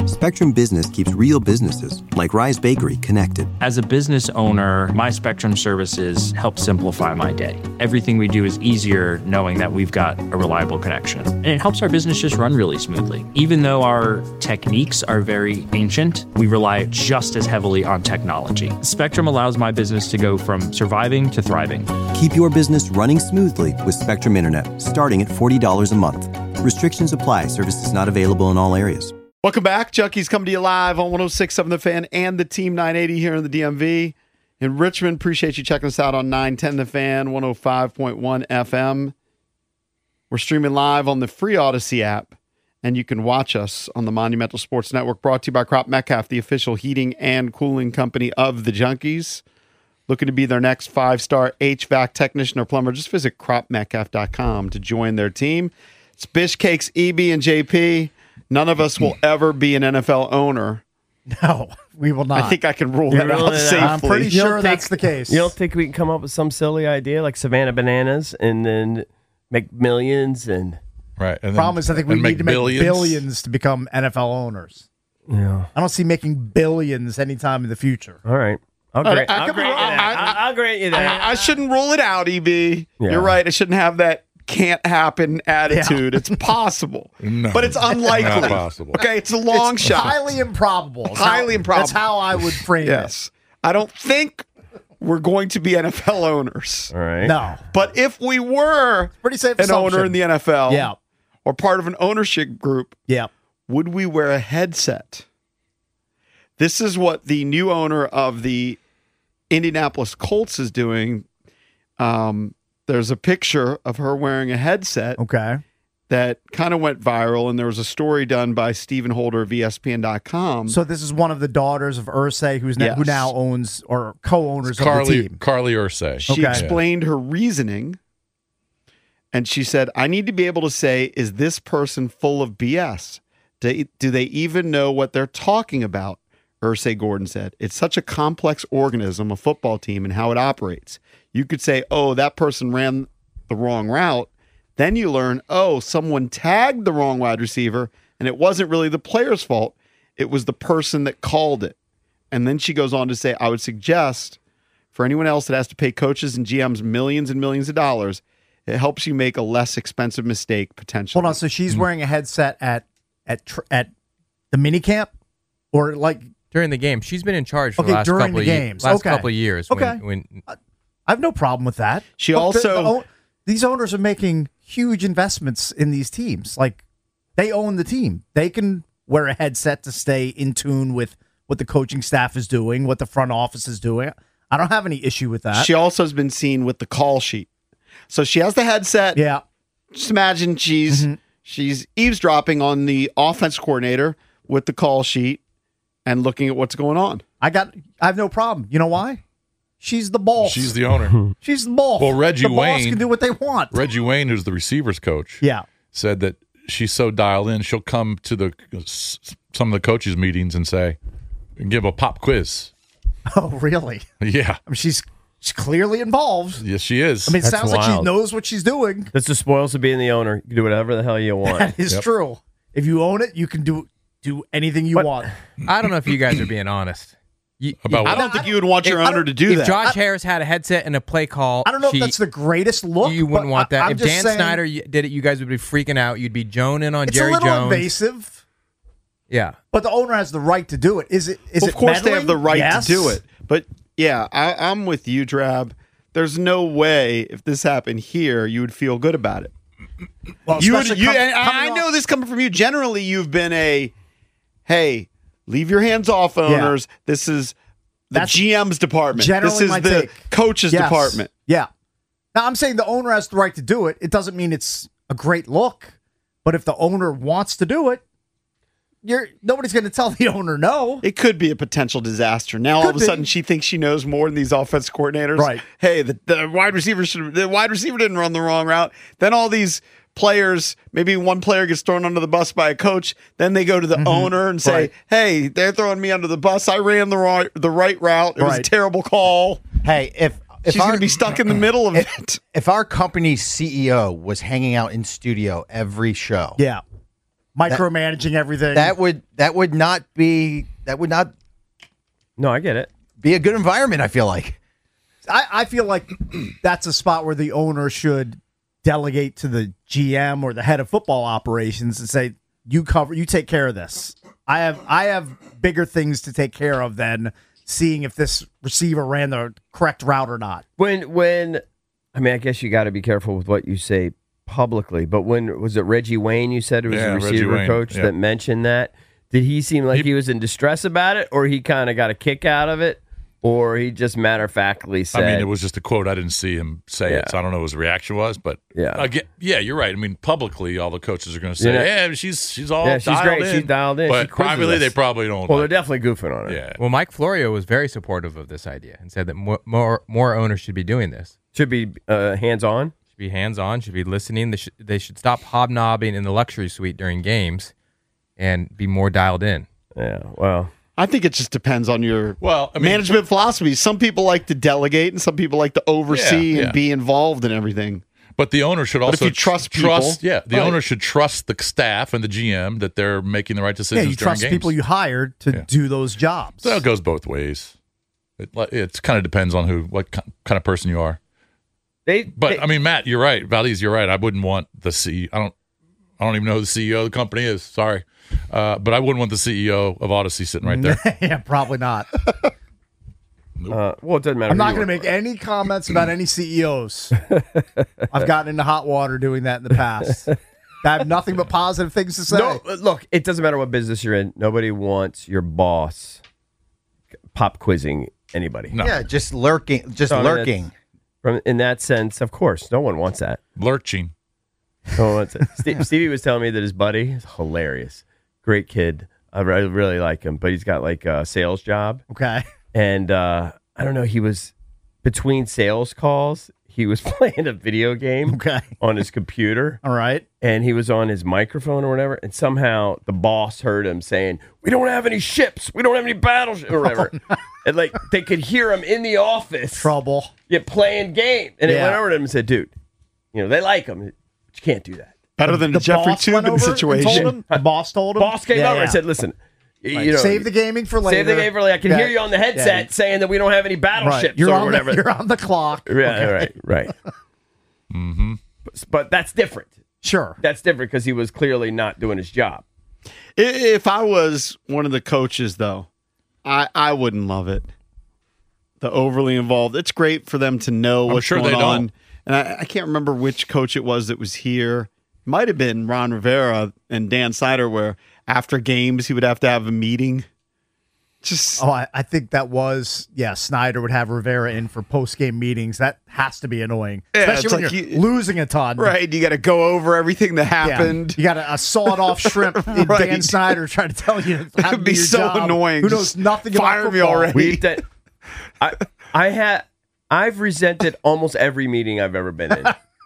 Spectrum Business keeps real businesses, like Rise Bakery, connected. As a business owner, my Spectrum services help simplify my day. Everything we do is easier knowing that we've got a reliable connection. And it helps our business just run really smoothly. Even though our techniques are very ancient, we rely just as heavily on technology. Spectrum allows my business to go from surviving to thriving. Keep your business running smoothly with Spectrum Internet, starting at $40 a month. Restrictions apply. Services not available in all areas. Welcome back. Junkies coming to you live on 106.7 The Fan and the Team 980 here in the DMV. In Richmond, appreciate you checking us out on 910 The Fan, 105.1 FM. We're streaming live on the free Odyssey app, and you can watch us on the Monumental Sports Network, brought to you by Crop Metcalf, the official heating and cooling company of the Junkies. Looking to be their next 5-star HVAC technician or plumber, just visit cropmetcalf.com to join their team. It's Bish Cakes, EB, and JP. None of us will ever be an NFL owner. No, we will not. I think I can rule that out safely. I'm pretty sure that's the case. You don't think we can come up with some silly idea like Savannah Bananas and then make millions and right? And problem is, I think we need to make billions to become NFL owners. Yeah, I don't see making billions anytime in the future. All right. I'll grant you that. I shouldn't rule it out, EB. Yeah. You're right. I shouldn't have that can't happen attitude. Yeah. It's possible, but it's unlikely. Not possible. Okay, it's a long shot. Highly improbable. Highly improbable. That's how I would frame it. Yes. I don't think we're going to be NFL owners. All right. No. But if we were pretty safe an owner in the NFL, yeah, or part of an ownership group, yeah, would we wear a headset? This is what the new owner of the Indianapolis Colts is doing. There's a picture of her wearing a headset. Okay. That kind of went viral, and there was a story done by Stephen Holder of ESPN.com. So this is one of the daughters of Irsay, who now owns or co-owners of the team. Carly Irsay. She explained her reasoning, and she said, I need to be able to say, is this person full of BS? Do they even know what they're talking about? Irsay Gordon said, it's such a complex organism, a football team, and how it operates. You could say, oh, that person ran the wrong route. Then you learn, oh, someone tagged the wrong wide receiver, and it wasn't really the player's fault. It was the person that called it. And then she goes on to say, I would suggest for anyone else that has to pay coaches and GMs millions and millions of dollars, it helps you make a less expensive mistake potentially. Hold on, so she's wearing a headset at the mini camp? Or like during the game? She's been in charge for the last couple of years. Okay. When I have no problem with that. She also... These owners are making huge investments in these teams. Like, they own the team. They can wear a headset to stay in tune with what the coaching staff is doing, what the front office is doing. I don't have any issue with that. She also has been seen with the call sheet. So she has the headset. Yeah. Just imagine she's eavesdropping on the offense coordinator with the call sheet and looking at what's going on. I have no problem. You know why? She's the boss. She's the owner. She's the boss. Well, Reggie the Wayne boss can do what they want. Reggie Wayne, who's the receivers coach, said that she's so dialed in, she'll come to some of the coaches' meetings and give a pop quiz. Oh, really? Yeah. I mean, she's clearly involved. Yes, she is. I mean, it sounds like she knows what she's doing. That's the spoils of being the owner. You can do whatever the hell you want. That is true. If you own it, you can do anything you want. I don't know if you guys are being honest. I don't think you would want your owner to do that. If Josh Harris had a headset and a play call, I don't know if that's the greatest look. You wouldn't want that. If Dan Snyder did it, you guys would be freaking out. You'd be joning on Jerry Jones. It's a little invasive. Yeah, but the owner has the right to do it. Is it? Of course, they have the right to do it. But yeah, I'm with you, Drab. There's no way if this happened here, you would feel good about it. Well, I know this coming from you. Generally, you've been hey. Leave your hands off, owners. Yeah. This is the GM's department. This is the coach's department. Yeah. Now, I'm saying the owner has the right to do it. It doesn't mean it's a great look. But if the owner wants to do it, nobody's going to tell the owner no. It could be a potential disaster. Now, all of a sudden, she thinks she knows more than these offense coordinators. Right. Hey, the wide receiver didn't run the wrong route. Then all these players, maybe one player gets thrown under the bus by a coach, then they go to the owner and say, hey, they're throwing me under the bus. I ran the right route. It was a terrible call. Hey, if she's going to be stuck in the middle of it. If our company's CEO was hanging out in studio every show, micromanaging everything. That would not No, I get it. be a good environment, I feel like. I feel like that's a spot where the owner should delegate to the GM or the head of football operations and say, you take care of this. I have bigger things to take care of than seeing if this receiver ran the correct route or not. When I guess you got to be careful with what you say publicly, but when was it Reggie Wayne you said it was the receiver coach that mentioned that? Did he seem like he was in distress about it, or he kind of got a kick out of it, or he just matter-of-factly said... I mean, it was just a quote. I didn't see him say it, so I don't know what his reaction was, but again, you're right. I mean, publicly, all the coaches are going to say, she's all dialed great. in. She's dialed in. But privately, they probably don't. Well, they're definitely goofing on it. Yeah. Well, Mike Florio was very supportive of this idea and said that more owners should be doing this. Should be hands-on. Should be hands-on, should be listening. They should stop hobnobbing in the luxury suite during games and be more dialed in. Yeah, well... I think it just depends on your management philosophy. Some people like to delegate, and some people like to oversee and be involved in everything. But the owner should also if you trust people, owner should trust the staff and the GM that they're making the right decisions. Yeah, you trust games. people you hired to do those jobs. So it goes both ways. It kind of depends on what kind of person you are. I mean, Matt, you're right. Valdez, you're right. I wouldn't want the CEO. I don't even know who the CEO of the company is. Sorry. But I wouldn't want the CEO of Odyssey sitting right there. Yeah, probably not. Well, it doesn't matter. I'm not going to make any comments about any CEOs. I've gotten into hot water doing that in the past. I have nothing but positive things to say. No, look, it doesn't matter what business you're in. Nobody wants your boss pop quizzing anybody. No. Yeah, just lurking. In that sense, of course, no one wants that. Lurching. No one wants it. Stevie was telling me that his buddy is hilarious. Great kid. I really like him, but he's got like a sales job. Okay. And I don't know, he was between sales calls, he was playing a video game on his computer. All right. And he was on his microphone or whatever, and somehow the boss heard him saying, "We don't have any ships. We don't have any battleships," or whatever. And like they could hear him in the office. Trouble. Yeah, playing game. And it went over to him and said, "Dude, they like him, but you can't do that." Better than the Jeffrey Toobin situation. The boss told him? Boss came over and said, "Listen, save the gaming for later. Save the game for later. I can hear you on the headset saying that we don't have any battleships or whatever." You're on the clock. Yeah, right. Mm-hmm. But that's different. Sure. That's different because he was clearly not doing his job. If I was one of the coaches, though, I wouldn't love it. The overly involved. It's great for them to know what's going on. And I can't remember which coach it was that was here. Might have been Ron Rivera and Dan Snyder, where after games he would have to have a meeting. I think that was Snyder would have Rivera in for post-game meetings. That has to be annoying, especially when you're losing a ton. Right, you got to go over everything that happened. You got a sawed-off shrimp in Dan Snyder trying to tell you how to It'd be do your so job. annoying. Who knows nothing Fire about me football. already. I've resented almost every meeting I've ever been in.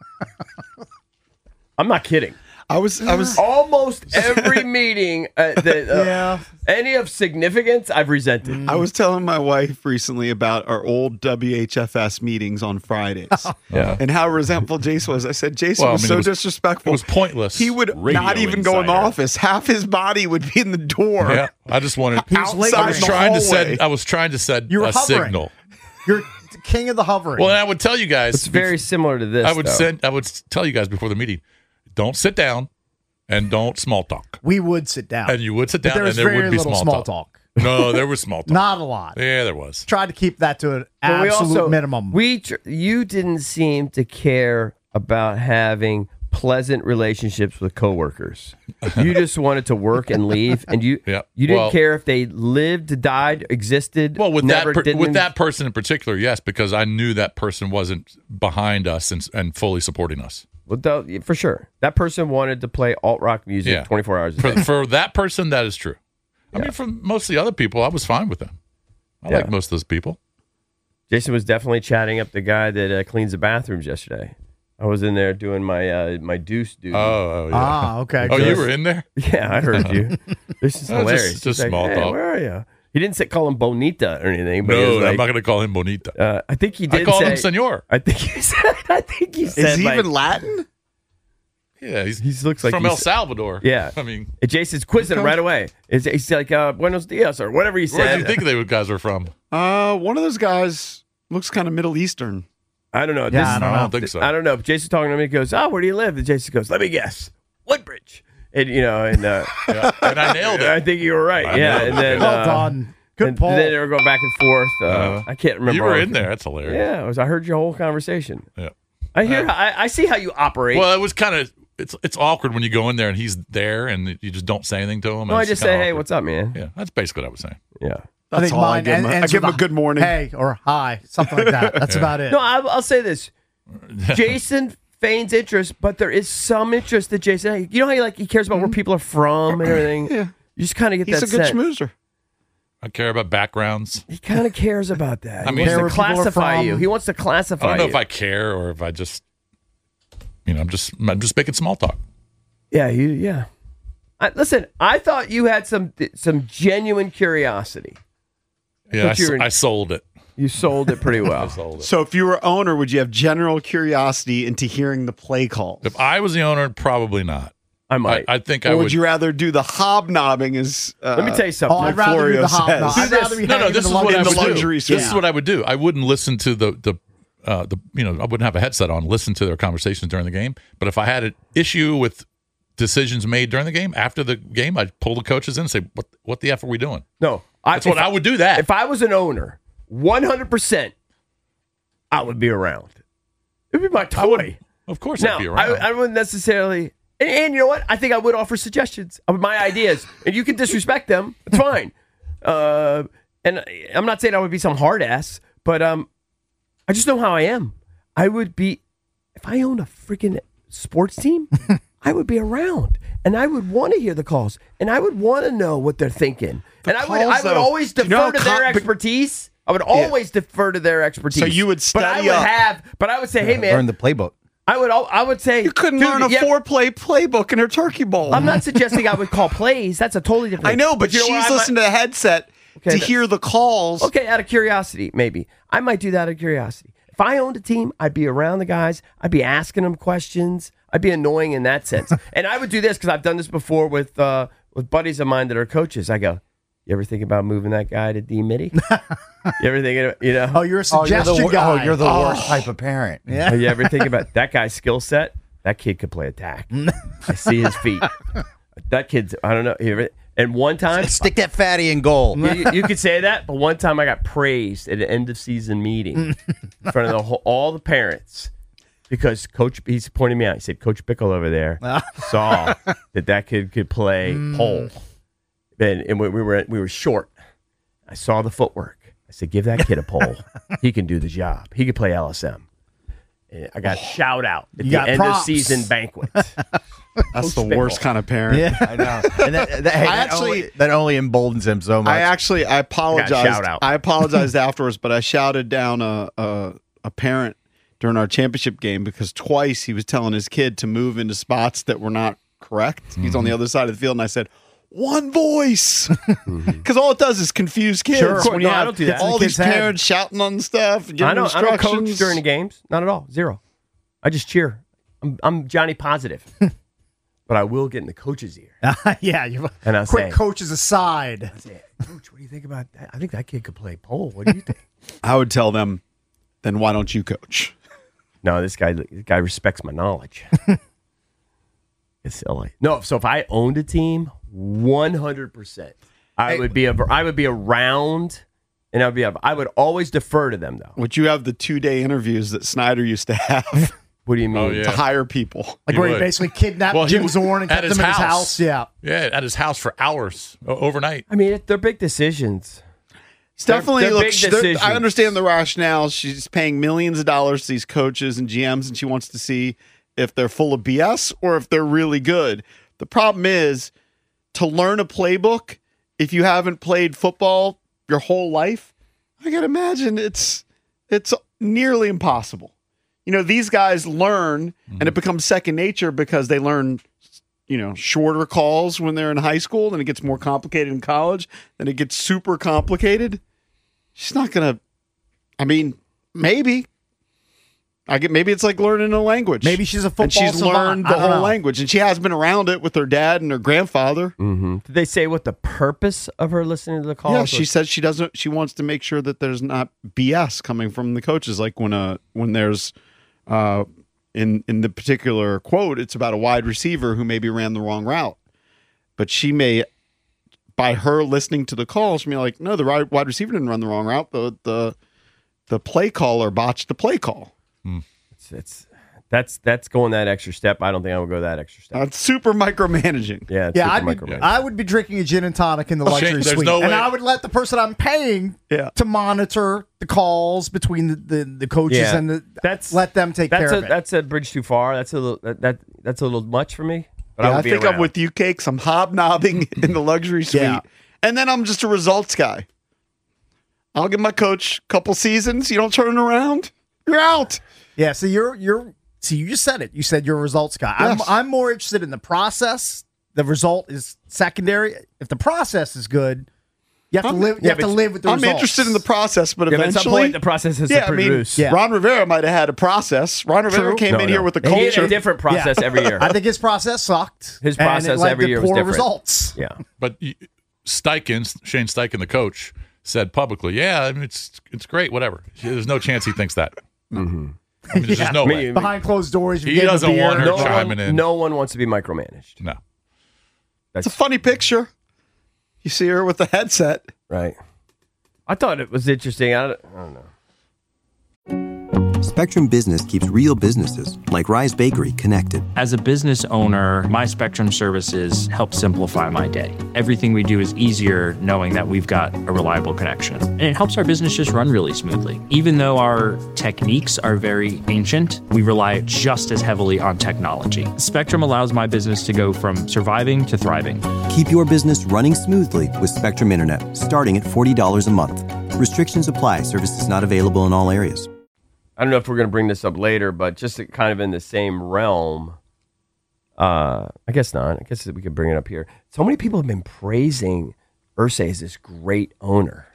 I'm not kidding. I was almost every meeting any of significance I've resented. I was telling my wife recently about our old WHFS meetings on Fridays. And how resentful Jason was. I said Jason was so disrespectful. It was pointless. He would not even go in the office. Half his body would be in the door. Yeah, I just wanted. I was trying to set a signal. You're king of the hovering. Well, and I would tell you guys. It's very similar to this. I would tell you guys before the meeting, don't sit down and don't small talk. We would sit down. And you would sit down, and there would be small talk. No, there was small talk. Not a lot. Yeah, there was. Tried to keep that to an absolute minimum. You didn't seem to care about having pleasant relationships with coworkers. You just wanted to work and leave, and you didn't care if they lived, died, existed. Well, with that person in particular, yes, because I knew that person wasn't behind us and fully supporting us. Well, for sure, that person wanted to play alt rock music 24 hours a day. For that person, that is true. I mean, for most of the other people, I was fine with them. I like most of those people. Jason was definitely chatting up the guy that cleans the bathrooms yesterday. I was in there doing my my deuce duty. Oh, yeah. Ah, okay. Oh, you were in there? Yeah, I heard you. This is hilarious. Just small talk. Where are you? He didn't call him Bonita or anything. But no, I'm not going to call him Bonita. I think he did. I called him Senor. I think he said. Is he even Latin? Yeah, he looks like from El Salvador. Yeah, I mean, and Jason's quizzing him right away. He's like Buenos Dias or whatever he said. Where do you think they guys were from? One of those guys looks kind of Middle Eastern. I don't know. Yeah, I don't think so. I don't know. Jason's talking to me. He goes, "Where do you live?" And Jason goes, "Let me guess, Woodbridge." And and I nailed it. I think you were right. And then well done. Good poll. Then they were going back and forth. I can't remember. You were in there. That's hilarious. Yeah, I heard your whole conversation. Yeah. I see how you operate. Well, it was kind of it's awkward when you go in there and he's there and you just don't say anything to him. No, I just say, "Hey, what's up, man?" Yeah, that's basically what I was saying. Yeah. That's I think all. mine I give him a good morning. Hey or hi, something like that. That's about it. No, I'll say this. Jason feigns interest, but there is some interest that Jason. You know how he cares about where people are from and everything. Yeah, you just kind of get he's that a good sense. schmoozer. I care about backgrounds. He kind of cares about that. I mean, he wants to where people are classify from. you. He wants to classify. I don't know you. if I care or if I just, I'm just making small talk. Yeah, yeah. Listen, I thought you had some genuine curiosity. Yeah, I sold it. You sold it pretty well. I sold it. So if you were owner, would you have general curiosity into hearing the play calls? If I was the owner, probably not. I might. I think or I would would. you rather do the hobnobbing as Let me tell you something. I'd rather do the hobnob. I'd rather be No, this is what I would do. luxury suite. This is what I would do. I wouldn't listen to the I wouldn't have a headset on, listen to their conversations during the game. But if I had an issue with decisions made during the game, after the game, I'd pull the coaches in and say, what the F are we doing? No. That's what I would do that. If I was an owner, 100%, I would be around. It would be my toy. Of course Now, I'd be around. I wouldn't necessarily... And you know what? I think I would offer suggestions of my ideas. And you can disrespect them. It's fine. And I'm not saying I would be some hard ass, but I just know how I am. I would be... If I owned a freaking sports team, I would be around. And I would want to hear the calls. And I would want to know what they're thinking. I would always defer to their expertise. I would always defer to their expertise. So you would study but I would say, hey, man. Learn the playbook. I would say You couldn't learn a 4-play playbook in a turkey bowl. I'm not suggesting I would call plays. That's a totally different I know, but you know she's what? listening to the headset to hear the calls. Okay, out of curiosity, maybe. I might do that out of curiosity. If I owned a team, I'd be around the guys. I'd be asking them questions. I'd be annoying in that sense. And I would do this because I've done this before with buddies of mine that are coaches. I go, you ever think about moving that guy to D-Mitty? You ever think, Oh, you're a suggestion guy. Oh, you're the worst type of parent. Yeah. You ever think about that guy's skill set? That kid could play attack. I see his feet. That kid's, I don't know. And one time, Stick that fatty in goal. you could say that, but one time I got praised at an end of season meeting in front of all the parents because he's pointing me out. He said, Coach Bickle over there saw that kid could play pole. And we were short. I saw the footwork. I said, give that kid a pole. He can do the job. He could play LSM. And I got shout out at the end of season banquet. That's the worst kind of parent. Yeah. I know. And that only emboldens him so much. I apologized. Shout out. I apologized afterwards, but I shouted down a parent during our championship game because twice he was telling his kid to move into spots that were not correct. Mm-hmm. He's on the other side of the field, and I said, one voice, because all it does is confuse kids. Sure, when you I have don't do that. all these Kids' parents shouting on stuff, giving I don't instructions. coach during the games. Not at all. Zero. I just cheer. I'm Johnny Positive. But I will get in the coach's ear. Yeah. You And I'll quick say, coaches aside. I say, Coach, what do you think about that? I think that kid could play pole. What do you think? I would tell them, then why don't you coach? No, this guy respects my knowledge. It's silly. No, so if I owned a team, 100%, I would be around, and I would always defer to them though. Would you have the 2-day interviews that Snyder used to have What do you mean? Oh, yeah. to hire people? Like He where he would. basically kidnapped Jim Zorn and at kept him in his house. Yeah. Yeah, at his house for hours overnight. I mean, they're big decisions. It's definitely they're look. big I decisions. understand the rationale. She's paying millions of dollars to these coaches and GMs, and she wants to see if they're full of BS or if they're really good. The problem is to learn a playbook if you haven't played football your whole life. I can imagine it's nearly impossible. You know, these guys learn, and it becomes second nature because they learn, shorter calls when they're in high school. Then it gets more complicated in college. Then it gets super complicated. She's not going to, maybe. Maybe it's like learning a language. Maybe she's a football and she's savant. learned the whole language, and she has been around it with her dad and her grandfather. Mm-hmm. Did they say what the purpose of her listening to the calls? Yeah, she said she wants to make sure that there's not BS coming from the coaches. Like when there's in the particular quote, it's about a wide receiver who maybe ran the wrong route, but she may, by her listening to the calls, she may be like, no, the wide receiver didn't run the wrong route. The play caller botched the play call. That's going that extra step. I don't think I would go that extra step. That's super micromanaging. Yeah, I would be drinking a gin and tonic in the luxury suite, and I would let the person I'm paying to monitor the calls between the coaches and let them take care of it. That's a bridge too far. That's a little much for me. But I think I'm with you, Cakes. I'm hobnobbing in the luxury suite, and then I'm just a results guy. I'll give my coach a couple seasons. You don't turn it around, you're out. Yeah, so you just said it. You said you're a results guy. Yes. I'm more interested in the process. The result is secondary. If the process is good, you have to live. You have to live with the results. I'm interested in the process, but eventually, at some point, the process has to produce. Ron Rivera might have had a process. Ron Rivera came in here with a culture. He had a different process every year. I think his process sucked. His process every year was different. Results. Yeah, but Shane Steichen, the coach, said publicly, I mean, it's great, whatever. There's no chance he thinks that. Mm-hmm. I mean, there's just no way. Behind closed doors, he doesn't want her chiming in. No one wants to be micromanaged. No. It's a funny picture. You see her with the headset. Right. I thought it was interesting. I don't know. Spectrum Business keeps real businesses, like Rise Bakery, connected. As a business owner, my Spectrum services help simplify my day. Everything we do is easier knowing that we've got a reliable connection. And it helps our business just run really smoothly. Even though our techniques are very ancient, we rely just as heavily on technology. Spectrum allows my business to go from surviving to thriving. Keep your business running smoothly with Spectrum Internet, starting at $40 a month. Restrictions apply. Services not available in all areas. I don't know if we're going to bring this up later, but just kind of in the same realm, I guess not. I guess we could bring it up here. So many people have been praising Irsay as this great owner.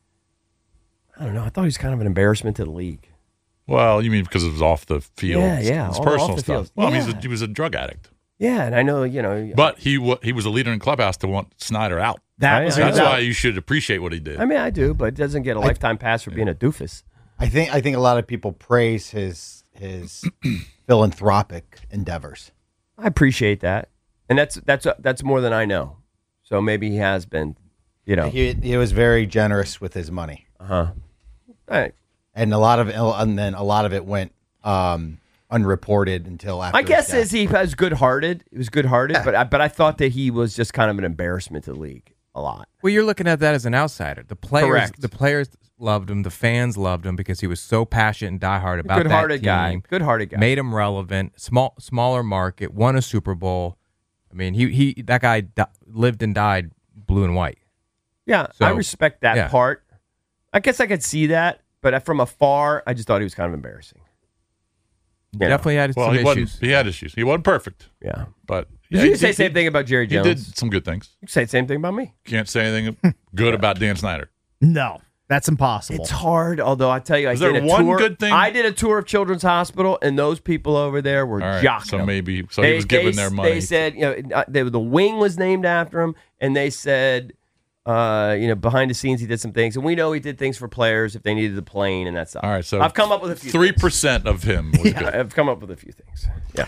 I don't know. I thought he was kind of an embarrassment to the league. Well, you mean because it was off the field? Yeah. It's personal stuff. Field. Well, I mean, he was a drug addict. Yeah, and I know, But he was a leader in clubhouse to want Snyder out. That's why you should appreciate what he did. I mean, I do, but it doesn't get a lifetime pass for being a doofus. I think a lot of people praise his philanthropic endeavors. I appreciate that, and that's more than I know. So maybe he has been, He was very generous with his money. All right. And a lot of it went unreported until after. My guess is he was good-hearted. He was good-hearted, but I thought that he was just kind of an embarrassment to the league a lot. Well, you're looking at that as an outsider. The players, Correct. The players loved him. The fans loved him because he was so passionate and diehard about that team. Good-hearted guy. Made him relevant. Smaller market. Won a Super Bowl. I mean, that guy lived and died blue and white. Yeah, So, I respect that part. I guess I could see that, but from afar, I just thought he was kind of embarrassing. Definitely had some issues. He had issues. He wasn't perfect. Yeah. But you can say the same thing about Jerry Jones. He did some good things. You can say the same thing about me. Can't say anything good about Dan Snyder. No, that's impossible. It's hard, although I tell you, I did a tour. Good thing? I did a tour of Children's Hospital, and those people over there were jocking so him. Maybe he was giving their money. They said, the wing was named after him, and they said, behind the scenes he did some things, and we know he did things for players if they needed the plane and that stuff. All right, so I've come up with a few. 3% of him was good. I've come up with a few things. Yeah.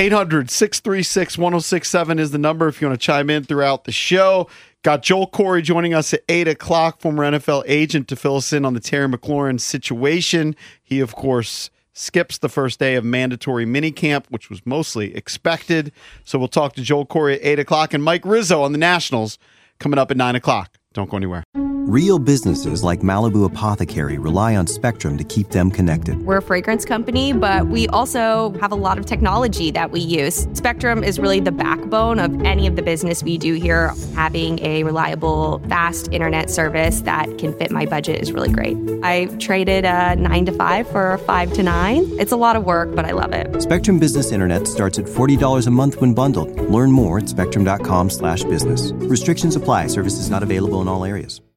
800-636-1067 is the number if you want to chime in throughout the show. Got Joel Corey joining us at 8 o'clock, former NFL agent, to fill us in on the Terry McLaurin situation. He, of course, skips the first day of mandatory minicamp, which was mostly expected. So we'll talk to Joel Corey at 8 o'clock, and Mike Rizzo on the Nationals coming up at 9 o'clock. Don't go anywhere. Real businesses like Malibu Apothecary rely on Spectrum to keep them connected. We're a fragrance company, but we also have a lot of technology that we use. Spectrum is really the backbone of any of the business we do here. Having a reliable, fast internet service that can fit my budget is really great. I traded a 9 to 5 for a 5 to 9. It's a lot of work, but I love it. Spectrum Business Internet starts at $40 a month when bundled. Learn more at spectrum.com/business. Restrictions apply. Services not available in all areas.